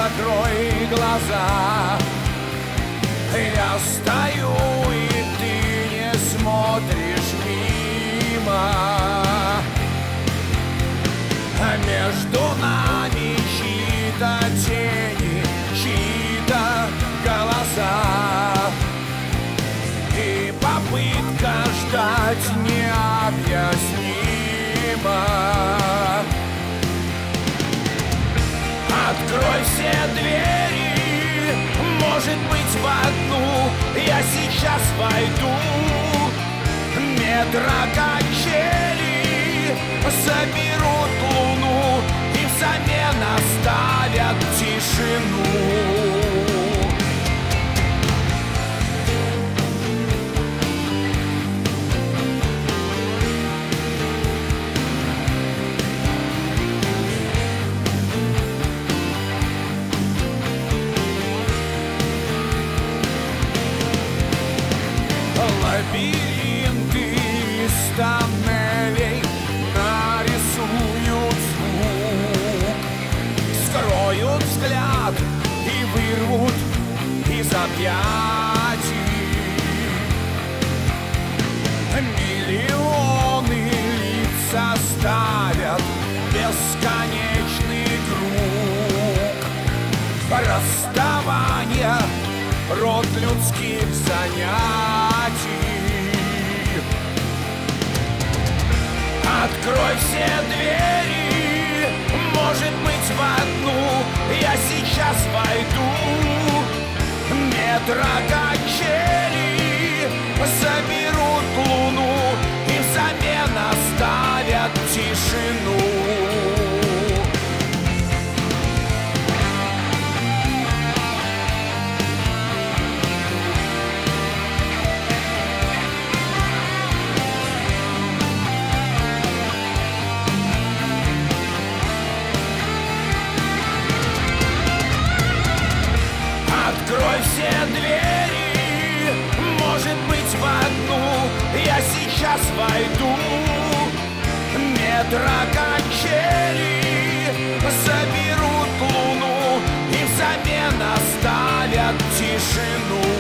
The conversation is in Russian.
закрой глаза. Я стою, и ты не смотришь мимо. Между нами чьи-то тени, чьи-то голоса. И попытка ждать необъяснимо. Открой все двери, может быть, в одну я сейчас войду. Метро качели соберут луну и взамен оставят тишину. Лабиринты из тоннелей нарисуют звук, скроют взгляд и вырвут из объятий. Миллионы лиц оставят бесконечный круг. Расставание — род людских занятий. Открой все двери, может быть, в одну я сейчас войду. Метро качели соберут луну и взамен оставят тишину. Открой все двери, может быть, в одну я сейчас войду. Метро качели соберут луну и взамен оставят тишину.